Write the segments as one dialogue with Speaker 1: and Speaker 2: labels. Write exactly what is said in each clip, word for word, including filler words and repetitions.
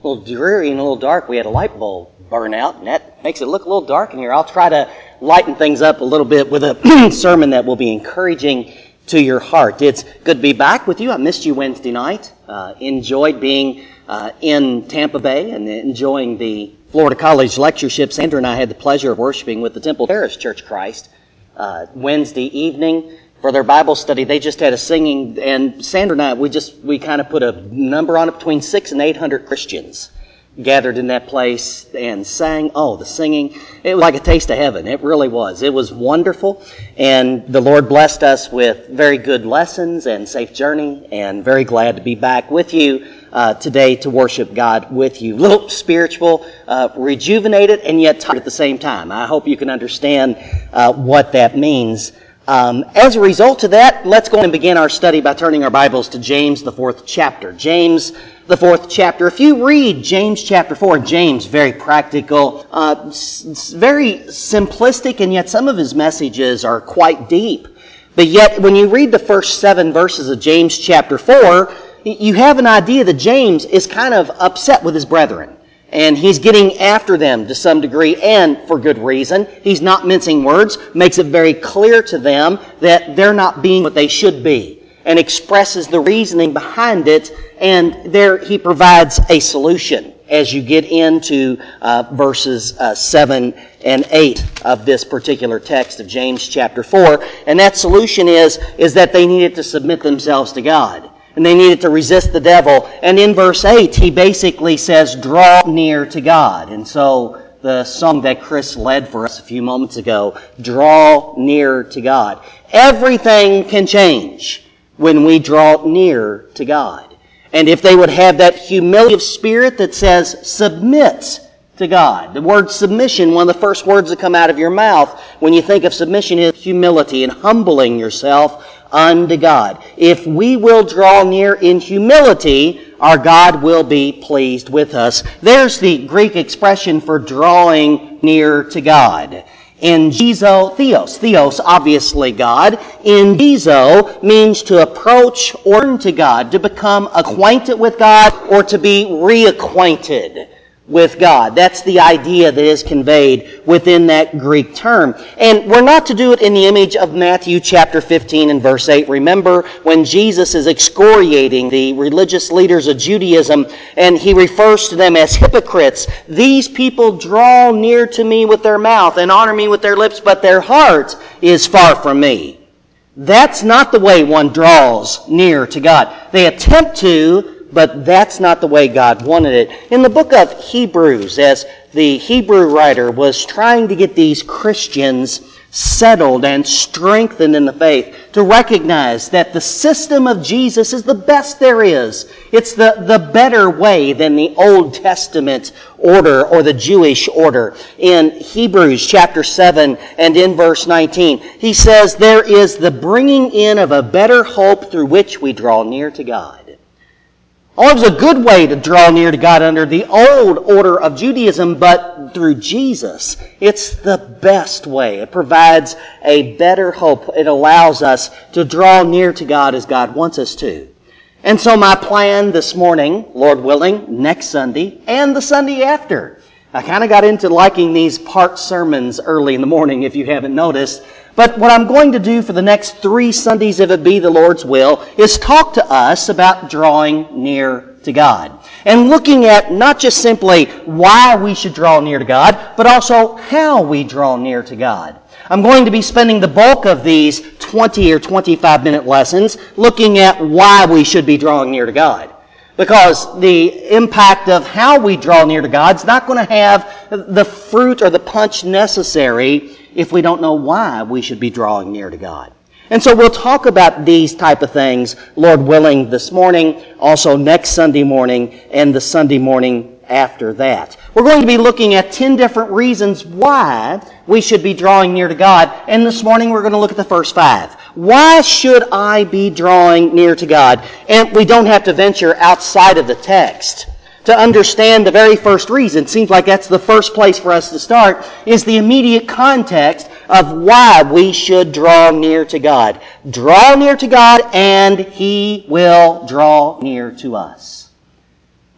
Speaker 1: a little dreary and a little dark. We had a light bulb burn out, and that makes it look a little dark in here. I'll try to lighten things up a little bit with a sermon that will be encouraging to your heart. It's good to be back with you. I missed you Wednesday night. Uh, enjoyed being uh, in Tampa Bay and enjoying the Florida College lectureship. Sandra and I had the pleasure of worshiping with the Temple Terrace Church of Christ uh, Wednesday evening for their Bible study. They just had a singing, and Sandra and I, we just, we kind of put a number on it, between six and eight hundred Christians gathered in that place and sang. Oh, the singing, it was like a taste of heaven. It really was. It was wonderful, and the Lord blessed us with very good lessons and safe journey, and very glad to be back with you uh, today to worship God with you. A little spiritual, uh, rejuvenated, and yet tired at the same time. I hope you can understand uh, what that means. Um, as a result of that, let's go and begin our study by turning our Bibles to James, the fourth chapter. James, the fourth chapter. If you read James chapter four, James, very practical, uh, s- very simplistic, and yet some of his messages are quite deep. But yet, when you read the first seven verses of James chapter four, you have an idea that James is kind of upset with his brethren. And he's getting after them to some degree, and for good reason. He's not mincing words, makes it very clear to them that they're not being what they should be, and expresses the reasoning behind it, and there he provides a solution as you get into uh, verses uh, seven and eight of this particular text of James chapter four. And that solution is, is that they needed to submit themselves to God. And they needed to resist the devil. And in verse eight, he basically says, draw near to God. And so the song that Chris led for us a few moments ago, draw near to God. Everything can change when we draw near to God. And if they would have that humility of spirit that says, submit to God. The word submission, one of the first words that come out of your mouth when you think of submission, is humility and humbling yourself unto God. If we will draw near in humility, our God will be pleased with us. There's the Greek expression for drawing near to God. Engizo theos. Theos, obviously God. Engizo means to approach or turn to God, to become acquainted with God, or to be reacquainted with God. That's the idea that is conveyed within that Greek term. And we're not to do it in the image of Matthew chapter fifteen and verse eight. Remember when Jesus is excoriating the religious leaders of Judaism, and he refers to them as hypocrites. These people draw near to me with their mouth and honor me with their lips, but their heart is far from me. That's not the way one draws near to God. They attempt to, but that's not the way God wanted it. In the book of Hebrews, as the Hebrew writer was trying to get these Christians settled and strengthened in the faith, to recognize that the system of Jesus is the best there is. It's the, the better way than the Old Testament order or the Jewish order. In Hebrews chapter seven and in verse nineteen, he says, there is the bringing in of a better hope through which we draw near to God. Oh, it was a good way to draw near to God under the old order of Judaism, but through Jesus, it's the best way. It provides a better hope. It allows us to draw near to God as God wants us to. And so my plan this morning, Lord willing, next Sunday, and the Sunday after. I kind of got into liking these part sermons early in the morning, if you haven't noticed. But what I'm going to do for the next three Sundays, if it be the Lord's will, is talk to us about drawing near to God. And looking at not just simply why we should draw near to God, but also how we draw near to God. I'm going to be spending the bulk of these twenty or twenty-five minute lessons looking at why we should be drawing near to God. Because the impact of how we draw near to God is not going to have the fruit or the punch necessary if we don't know why we should be drawing near to God. And so we'll talk about these type of things, Lord willing, this morning, also next Sunday morning, and the Sunday morning after that. We're going to be looking at ten different reasons why we should be drawing near to God. And this morning we're going to look at the first five. Why should I be drawing near to God? And we don't have to venture outside of the text to understand the very first reason. It seems like that's the first place for us to start, is the immediate context of why we should draw near to God. Draw near to God and He will draw near to us.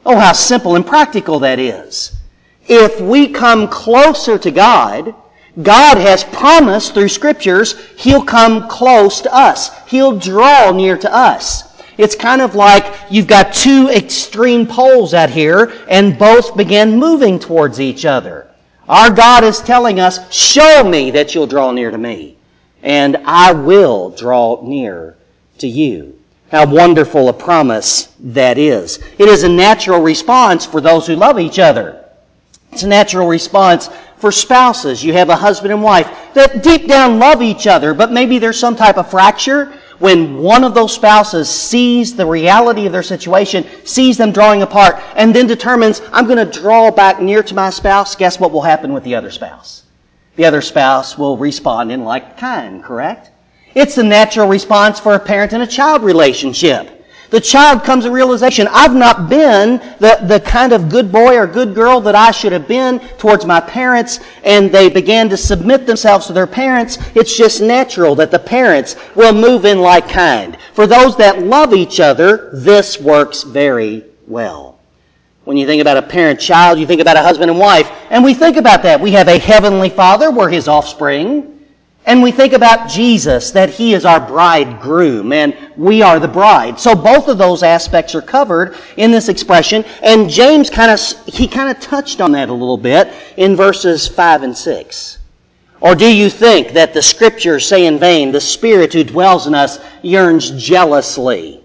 Speaker 1: Oh, how simple and practical that is. If we come closer to God, God has promised through Scriptures He'll come close to us. He'll draw near to us. It's kind of like you've got two extreme poles out here and both begin moving towards each other. Our God is telling us, show me that you'll draw near to me, and I will draw near to you. How wonderful a promise that is. It is a natural response for those who love each other. It's a natural response for spouses. You have a husband and wife that deep down love each other, but maybe there's some type of fracture. When one of those spouses sees the reality of their situation, sees them drawing apart, and then determines, I'm going to draw back near to my spouse, guess what will happen with the other spouse? The other spouse will respond in like kind, correct? It's the natural response for a parent and a child relationship. The child comes to realization, I've not been the, the kind of good boy or good girl that I should have been towards my parents, and they began to submit themselves to their parents. It's just natural that the parents will move in like kind. For those that love each other, this works very well. When you think about a parent-child, you think about a husband and wife, and we think about that. We have a heavenly Father, we're His offspring. And we think about Jesus, that He is our bridegroom, and we are the bride. So both of those aspects are covered in this expression, and James kind of, he kind of touched on that a little bit in verses five and six. Or do you think that the Scriptures say in vain, the Spirit who dwells in us yearns jealously?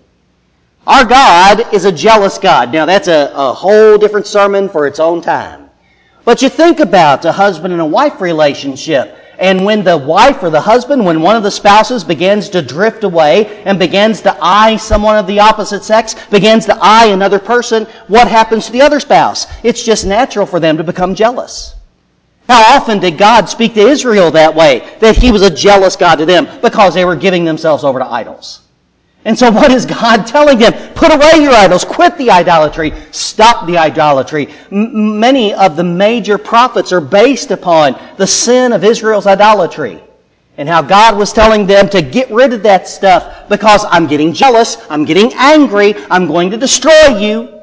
Speaker 1: Our God is a jealous God. Now that's a, a whole different sermon for its own time. But you think about a husband and a wife relationship. And when the wife or the husband, when one of the spouses begins to drift away and begins to eye someone of the opposite sex, begins to eye another person, what happens to the other spouse? It's just natural for them to become jealous. How often did God speak to Israel that way? That He was a jealous God to them because they were giving themselves over to idols. And so what is God telling them? Put away your idols. Quit the idolatry. Stop the idolatry. M- many of the major prophets are based upon the sin of Israel's idolatry. And how God was telling them to get rid of that stuff because I'm getting jealous, I'm getting angry, I'm going to destroy you.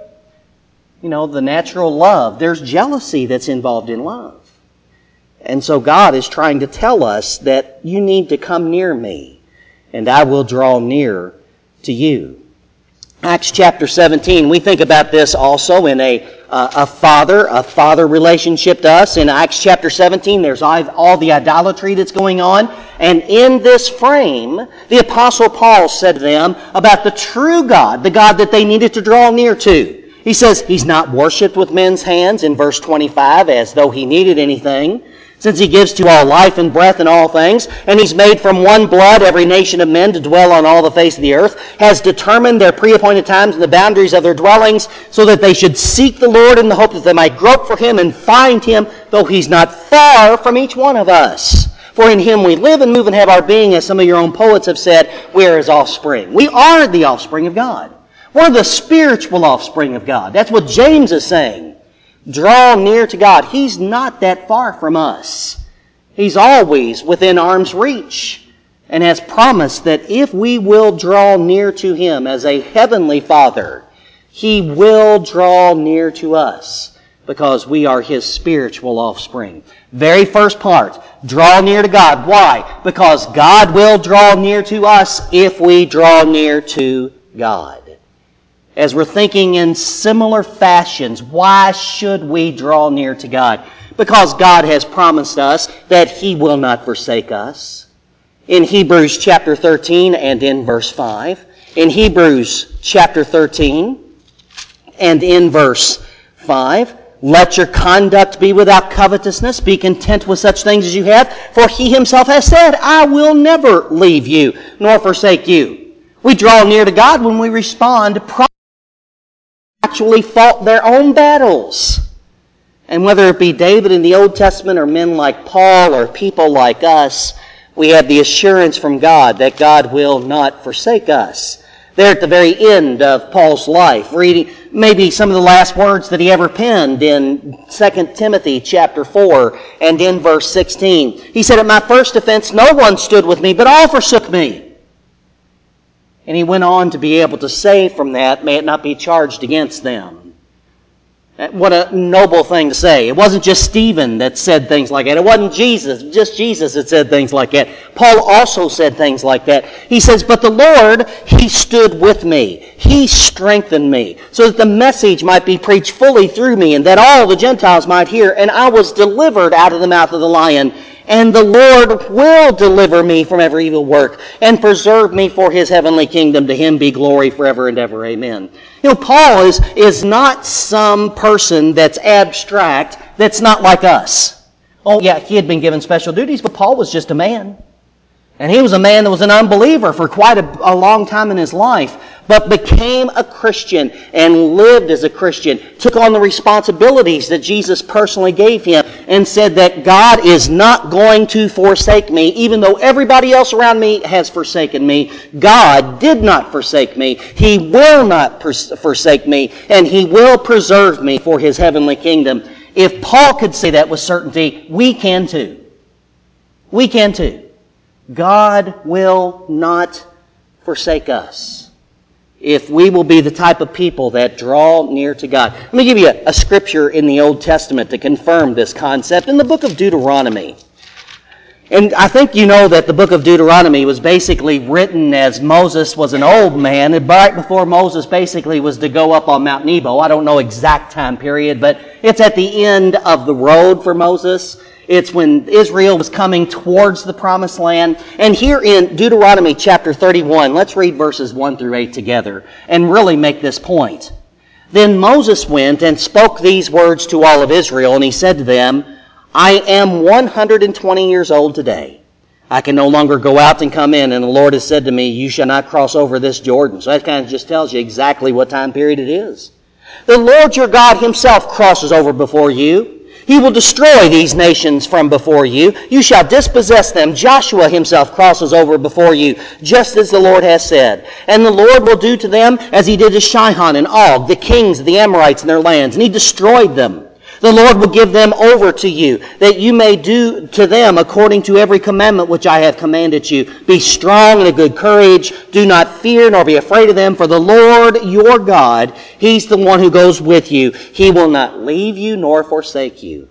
Speaker 1: You know, the natural love. There's jealousy that's involved in love. And so God is trying to tell us that you need to come near me, and I will draw near to you. Acts chapter seventeen, we think about this also in a uh, a father, a father relationship to us. In Acts chapter seventeen, there's all the idolatry that's going on. And in this frame, the Apostle Paul said to them about the true God, the God that they needed to draw near to. He says, He's not worshipped with men's hands in verse twenty-five as though He needed anything, since He gives to all life and breath and all things, and He's made from one blood every nation of men to dwell on all the face of the earth, has determined their pre-appointed times and the boundaries of their dwellings, so that they should seek the Lord in the hope that they might grope for Him and find Him, though He's not far from each one of us. For in Him we live and move and have our being, as some of your own poets have said, we are His offspring. We are the offspring of God. We're the spiritual offspring of God. That's what James is saying. Draw near to God. He's not that far from us. He's always within arm's reach, and has promised that if we will draw near to Him as a heavenly Father, He will draw near to us because we are His spiritual offspring. Very first part, draw near to God. Why? Because God will draw near to us if we draw near to God. As we're thinking in similar fashions, why should we draw near to God? Because God has promised us that He will not forsake us. In Hebrews chapter thirteen and in verse five. In Hebrews chapter thirteen and in verse five. Let your conduct be without covetousness. Be content with such things as you have. For He Himself has said, I will never leave you nor forsake you. We draw near to God when we respond properly. Actually fought their own battles. And whether it be David in the Old Testament or men like Paul or people like us, we have the assurance from God that God will not forsake us. There at the very end of Paul's life, reading maybe some of the last words that he ever penned in Second Timothy chapter four and in verse sixteen. He said, at my first offense no one stood with me, but all forsook me. And he went on to be able to say from that, may it not be charged against them. What a noble thing to say. It wasn't just Stephen that said things like that. It wasn't Jesus, just Jesus that said things like that. Paul also said things like that. He says, but the Lord, He stood with me. He strengthened me so that the message might be preached fully through me and that all the Gentiles might hear. And I was delivered out of the mouth of the lion. And the Lord will deliver me from every evil work and preserve me for His heavenly kingdom. To Him be glory forever and ever. Amen. You know, Paul is, is not some person that's abstract, that's not like us. Oh, yeah, he had been given special duties, but Paul was just a man. And he was a man that was an unbeliever for quite a, a long time in his life, but became a Christian and lived as a Christian, took on the responsibilities that Jesus personally gave him, and said that God is not going to forsake me, even though everybody else around me has forsaken me. God did not forsake me. He will not pers- forsake me, and He will preserve me for His heavenly kingdom. If Paul could say that with certainty, we can too. We can too. God will not forsake us if we will be the type of people that draw near to God. Let me give you a, a scripture in the Old Testament to confirm this concept in the book of Deuteronomy. And I think you know that the book of Deuteronomy was basically written as Moses was an old man, and right before Moses basically was to go up on Mount Nebo. I don't know exact time period, but it's at the end of the road for Moses. It's when Israel was coming towards the promised land. And here in Deuteronomy chapter thirty-one, let's read verses one through eight together and really make this point. Then Moses went and spoke these words to all of Israel, and he said to them, I am one hundred twenty years old today. I can no longer go out and come in, and the Lord has said to me, you shall not cross over this Jordan. So that kind of just tells you exactly what time period it is. The Lord your God Himself crosses over before you. He will destroy these nations from before you. You shall dispossess them. Joshua himself crosses over before you, just as the Lord has said. And the Lord will do to them as He did to Sihon and Og, the kings of the Amorites in their lands, and He destroyed them. The Lord will give them over to you, that you may do to them according to every commandment which I have commanded you. Be strong and of good courage. Do not fear nor be afraid of them, for the Lord your God, He's the one who goes with you. He will not leave you nor forsake you.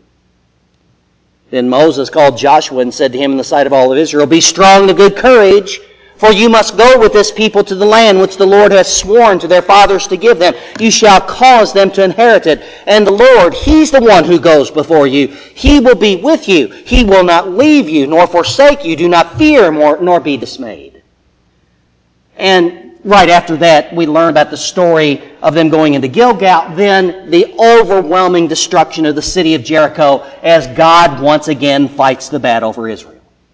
Speaker 1: Then Moses called Joshua and said to him in the sight of all of Israel, be strong and of good courage, for you must go with this people to the land which the Lord has sworn to their fathers to give them. You shall cause them to inherit it. And the Lord, He's the one who goes before you. He will be with you. He will not leave you nor forsake you. Do not fear nor be dismayed. And right after that, we learn about the story of them going into Gilgal, then the overwhelming destruction of the city of Jericho as God once again fights the battle for Israel.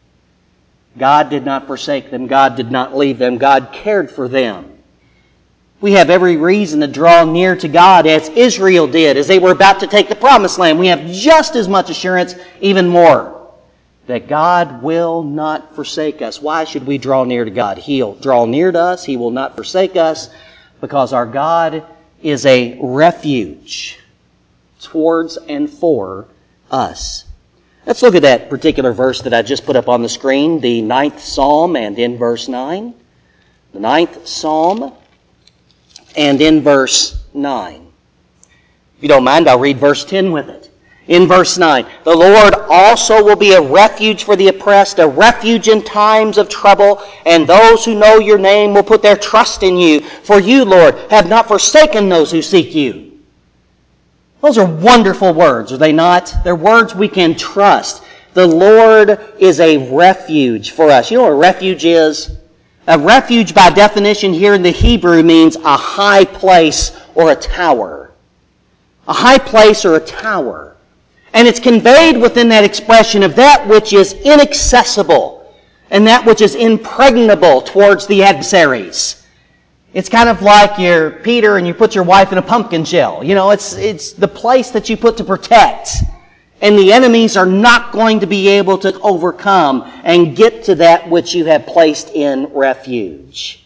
Speaker 1: God did not forsake them. God did not leave them. God cared for them. We have every reason to draw near to God as Israel did as they were about to take the promised land. We have just as much assurance, even more, that God will not forsake us. Why should we draw near to God? He'll draw near to us. He will not forsake us because our God is a refuge towards and for us. Let's look at that particular verse that I just put up on the screen, the ninth Psalm, and in verse nine. The ninth Psalm, and in verse nine. If you don't mind, I'll read verse ten with it. In verse nine, the Lord also will be a refuge for the oppressed, a refuge in times of trouble, and those who know your name will put their trust in you. For you, Lord, have not forsaken those who seek you. Those are wonderful words, are they not? They're words we can trust. The Lord is a refuge for us. You know what a refuge is? A refuge, by definition here in the Hebrew, means a high place or a tower. A high place or a tower. And it's conveyed within that expression of that which is inaccessible and that which is impregnable towards the adversaries. It's kind of like you're Peter and you put your wife in a pumpkin shell. You know, it's it's the place that you put to protect. And the enemies are not going to be able to overcome and get to that which you have placed in refuge.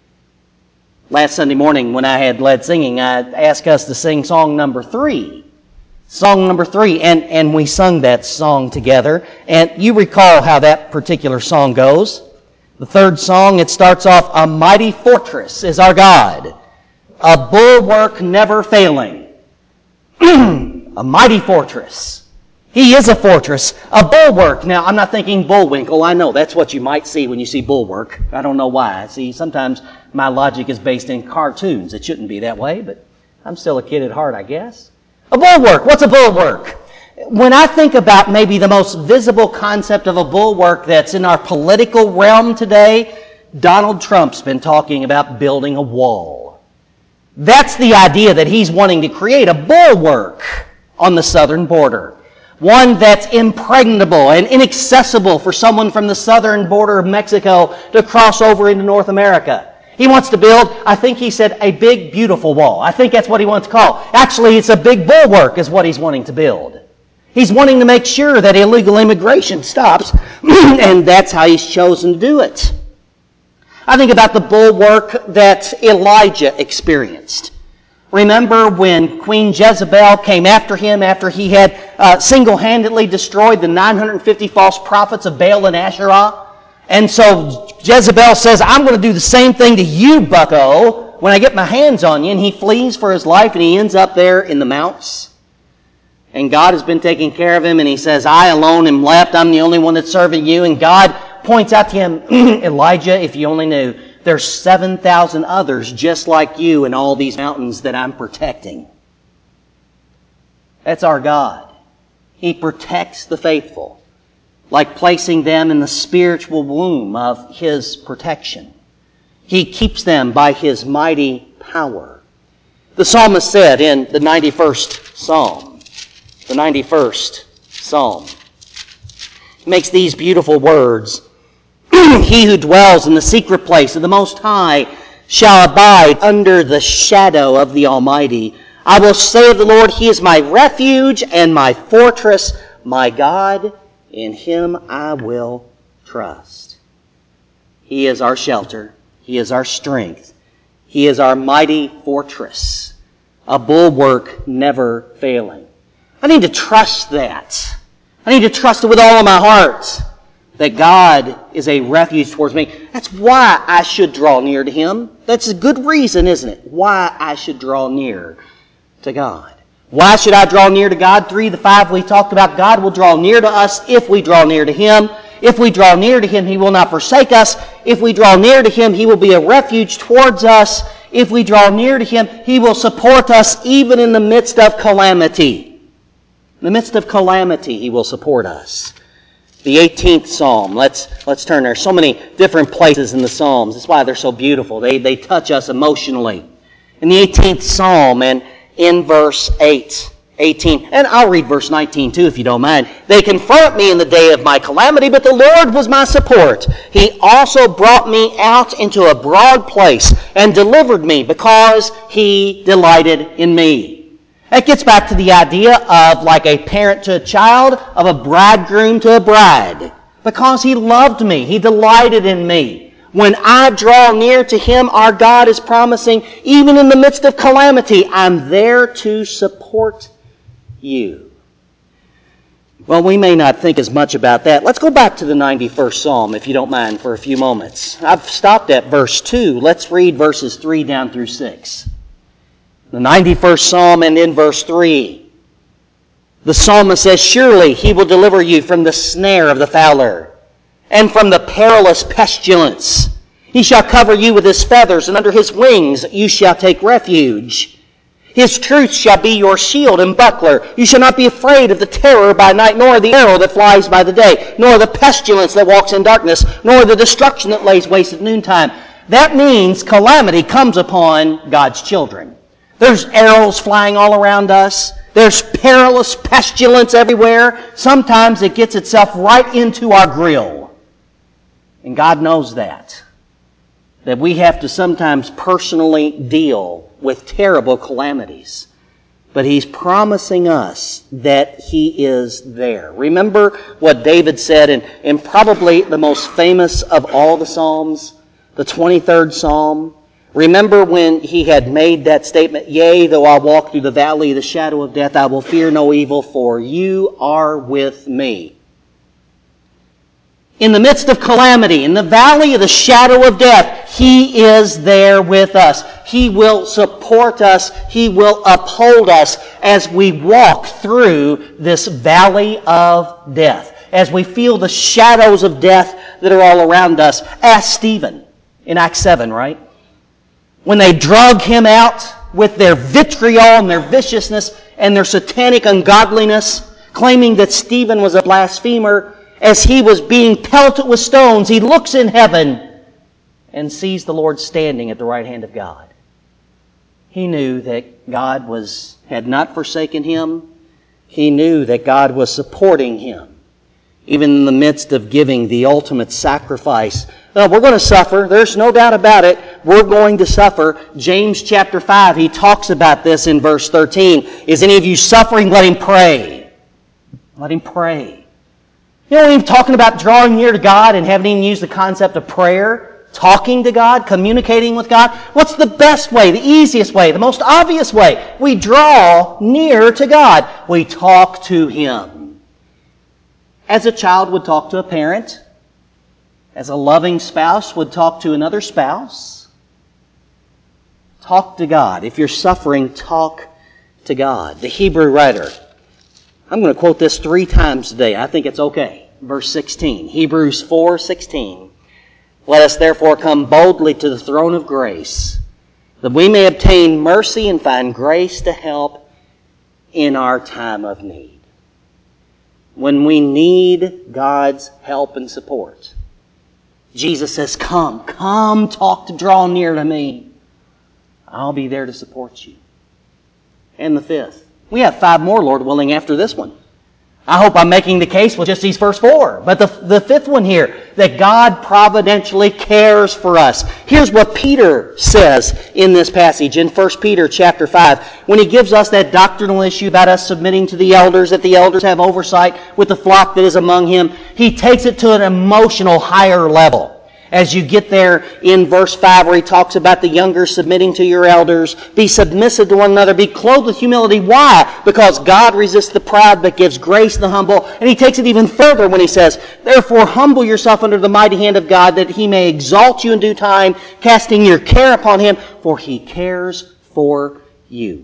Speaker 1: Last Sunday morning when I had led singing, I asked us to sing song number three. Song number three. And, and we sung that song together. And you recall how that particular song goes. The third song, it starts off, a mighty fortress is our God, a bulwark never failing. A mighty fortress. He is a fortress, a bulwark. Now, I'm not thinking Bullwinkle. I know that's what you might see when you see bulwark. I don't know why. See, sometimes my logic is based in cartoons. It shouldn't be that way, but I'm still a kid at heart, I guess. A bulwark. What's a bulwark? When I think about maybe the most visible concept of a bulwark that's in our political realm today, Donald Trump's been talking about building a wall. That's the idea that he's wanting to create, a bulwark on the southern border. One that's impregnable and inaccessible for someone from the southern border of Mexico to cross over into North America. He wants to build, I think he said, a big, beautiful wall. I think that's what he wants to call it. Actually, it's a big bulwark is what he's wanting to build. He's wanting to make sure that illegal immigration stops, and that's how he's chosen to do it. I think about the bulwark that Elijah experienced. Remember when Queen Jezebel came after him after he had uh, single-handedly destroyed the nine hundred fifty false prophets of Baal and Asherah? And so Jezebel says, I'm going to do the same thing to you, bucko, when I get my hands on you. And he flees for his life, and he ends up there in the mounts. And God has been taking care of him, and he says, I alone am left. I'm the only one that's serving you. And God points out to him, Elijah, if you only knew, there's seven thousand others just like you in all these mountains that I'm protecting. That's our God. He protects the faithful, like placing them in the spiritual womb of His protection. He keeps them by His mighty power. The psalmist said in the ninety-first Psalm, the ninety-first Psalm, he makes these beautiful words, He who dwells in the secret place of the Most High shall abide under the shadow of the Almighty. I will say of the Lord, He is my refuge and my fortress, my God, in Him I will trust. He is our shelter. He is our strength. He is our mighty fortress, a bulwark never failing. I need to trust that. I need to trust it with all of my heart, that God is a refuge towards me. That's why I should draw near to Him. That's a good reason, isn't it? Why I should draw near to God. Why should I draw near to God? Three of the five we talked about. God will draw near to us if we draw near to Him. If we draw near to Him, He will not forsake us. If we draw near to Him, He will be a refuge towards us. If we draw near to Him, He will support us even in the midst of calamity. In the midst of calamity, He will support us. The eighteenth Psalm. Let's let's turn there. So many different places in the Psalms. That's why they're so beautiful. They they touch us emotionally. In the eighteenth Psalm and in verse eight, eighteen, and I'll read verse nineteen too if you don't mind. They confront me in the day of my calamity, but the Lord was my support. He also brought me out into a broad place and delivered me because He delighted in me. That gets back to the idea of like a parent to a child, of a bridegroom to a bride. Because He loved me. He delighted in me. When I draw near to Him, our God is promising, even in the midst of calamity, I'm there to support you. Well, we may not think as much about that. Let's go back to the ninety-first Psalm, if you don't mind, for a few moments. I've stopped at verse two. Let's read verses three down through six. The ninety-first Psalm and in verse three. The psalmist says, Surely He will deliver you from the snare of the fowler and from the perilous pestilence. He shall cover you with His feathers, and under His wings you shall take refuge. His truth shall be your shield and buckler. You shall not be afraid of the terror by night, nor the arrow that flies by the day, nor the pestilence that walks in darkness, nor the destruction that lays waste at noontime. That means calamity comes upon God's children. There's arrows flying all around us. There's perilous pestilence everywhere. Sometimes it gets itself right into our grill. And God knows that. That we have to sometimes personally deal with terrible calamities. But He's promising us that He is there. Remember what David said in, in probably the most famous of all the Psalms, the twenty-third Psalm. Remember when he had made that statement, Yea, though I walk through the valley of the shadow of death, I will fear no evil, for you are with me. In the midst of calamity, in the valley of the shadow of death, He is there with us. He will support us. He will uphold us. as we walk through this valley of death, as we feel the shadows of death that are all around us. Ask Stephen in Acts seven, right? When they drug him out with their vitriol and their viciousness and their satanic ungodliness, claiming that Stephen was a blasphemer, as he was being pelted with stones, he looks in heaven and sees the Lord standing at the right hand of God. He knew that God was had not forsaken him. He knew that God was supporting him, even in the midst of giving the ultimate sacrifice. Uh, we're going to suffer. There's no doubt about it. We're going to suffer. James chapter five, he talks about this in verse thirteen. Is any of you suffering? Let him pray. Let him pray. You know, we're even talking about drawing near to God and haven't even used the concept of prayer. Talking to God, communicating with God. What's the best way, the easiest way, the most obvious way? We draw near to God. We talk to Him. As a child would talk to a parent, as a loving spouse would talk to another spouse. Talk to God. If you're suffering, talk to God. The Hebrew writer, I'm going to quote this three times today. I think it's okay. Verse sixteen, Hebrews four sixteen. Let us therefore come boldly to the throne of grace, that we may obtain mercy and find grace to help in our time of need. When we need God's help and support, Jesus says, come, come talk to draw near to me. I'll be there to support you. And the fifth. We have five more, Lord willing, after this one. I hope I'm making the case with just these first four. But the, the fifth one here, that God providentially cares for us. Here's what Peter says in this passage in First Peter chapter five. When he gives us that doctrinal issue about us submitting to the elders, that the elders have oversight with the flock that is among him, he takes it to an emotional higher level. As you get there in verse five where he talks about the younger submitting to your elders, be submissive to one another, be clothed with humility. Why? Because God resists the proud but gives grace to the humble. And he takes it even further when he says, therefore humble yourself under the mighty hand of God, that he may exalt you in due time, casting your care upon him, for he cares for you.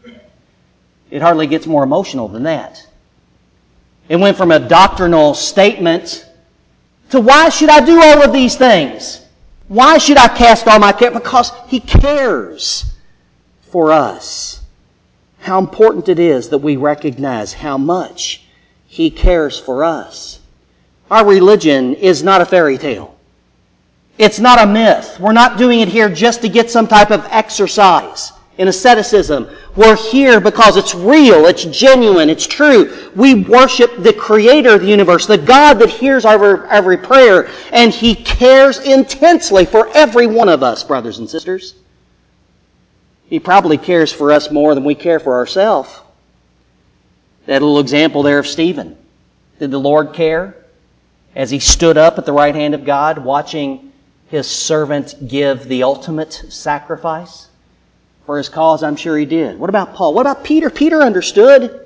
Speaker 1: It hardly gets more emotional than that. It went from a doctrinal statement to why should I do all of these things? Why should I cast all my care? Because he cares for us. How important it is that we recognize how much he cares for us. Our religion is not a fairy tale. It's not a myth. We're not doing it here just to get some type of exercise in asceticism. We're here because it's real, it's genuine, it's true. We worship the Creator of the universe, the God that hears our every prayer, and He cares intensely for every one of us, brothers and sisters. He probably cares for us more than we care for ourselves. That little example there of Stephen. Did the Lord care as he stood up at the right hand of God, watching his servant give the ultimate sacrifice? For his cause, I'm sure he did. What about Paul? What about Peter? Peter understood.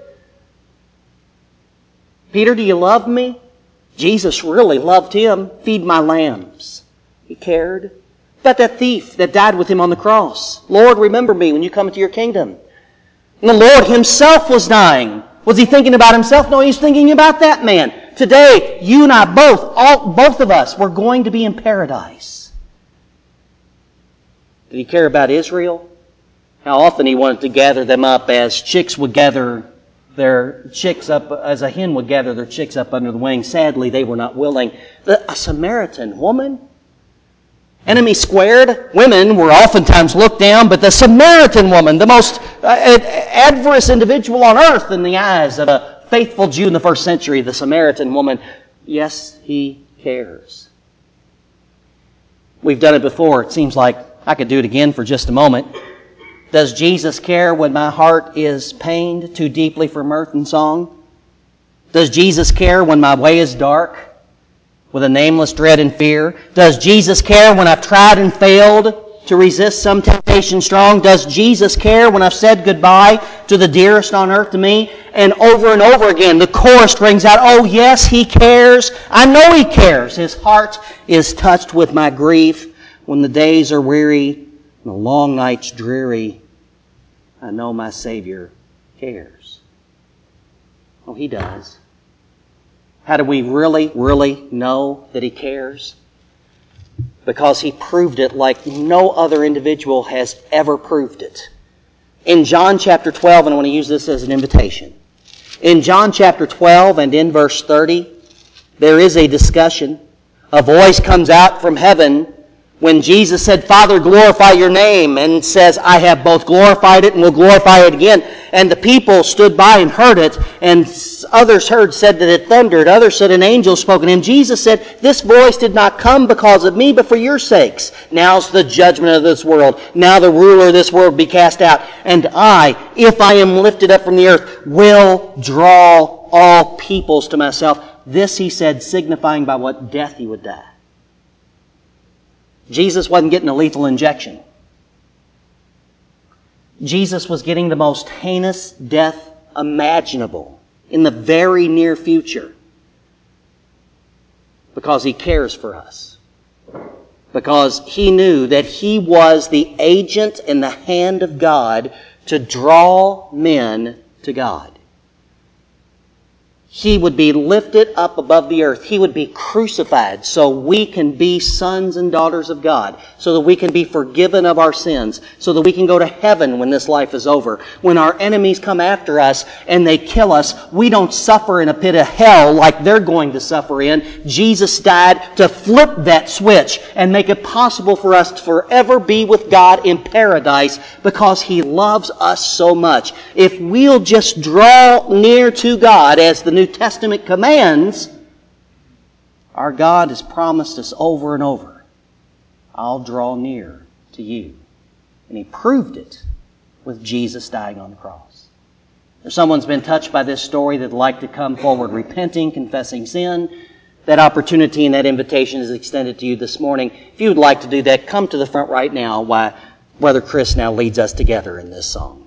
Speaker 1: Peter, do you love me? Jesus really loved him. Feed my lambs. He cared. What about that thief that died with him on the cross? Lord, remember me when you come into your kingdom. And the Lord himself was dying. Was he thinking about himself? No, he's thinking about that man. Today, you and I both, all, both of us, we're going to be in paradise. Did he care about Israel? How often he wanted to gather them up as chicks would gather their chicks up, as a hen would gather their chicks up under the wing. Sadly, they were not willing. The, a Samaritan woman, enemy squared, women were oftentimes looked down, but the Samaritan woman, the most uh, adverse individual on earth in the eyes of a faithful Jew in the first century, the Samaritan woman, yes, he cares. We've done it before. It seems like I could do it again for just a moment. Does Jesus care when my heart is pained too deeply for mirth and song? Does Jesus care when my way is dark with a nameless dread and fear? Does Jesus care when I've tried and failed to resist some temptation strong? Does Jesus care when I've said goodbye to the dearest on earth to me? And over and over again, the chorus rings out, oh yes, he cares. I know he cares. His heart is touched with my grief when the days are weary, the long nights dreary. I know my Savior cares. Oh, He does. How do we really, really know that He cares? Because He proved it like no other individual has ever proved it. In John chapter twelve, and I want to use this as an invitation. In John chapter twelve and in verse thirty, there is a discussion. A voice comes out from heaven when Jesus said, Father, glorify your name, and says, I have both glorified it and will glorify it again. And the people stood by and heard it, and others heard, said that it thundered. Others said an angel spoke. And Jesus said, this voice did not come because of me, but for your sakes. Now's the judgment of this world. Now the ruler of this world be cast out. And I, if I am lifted up from the earth, will draw all peoples to myself. This he said, signifying by what death he would die. Jesus wasn't getting a lethal injection. Jesus was getting the most heinous death imaginable in the very near future because He cares for us. Because He knew that He was the agent in the hand of God to draw men to God. He would be lifted up above the earth. He would be crucified so we can be sons and daughters of God, so that we can be forgiven of our sins, so that we can go to heaven when this life is over. When our enemies come after us and they kill us, we don't suffer in a pit of hell like they're going to suffer in. Jesus died to flip that switch and make it possible for us to forever be with God in paradise because He loves us so much. If we'll just draw near to God as the New Testament commands, our God has promised us over and over, I'll draw near to you. And He proved it with Jesus dying on the cross. If someone's been touched by this story that'd like to come forward repenting, confessing sin, that opportunity and that invitation is extended to you this morning. If you would like to do that, come to the front right now while Brother Chris now leads us together in this song.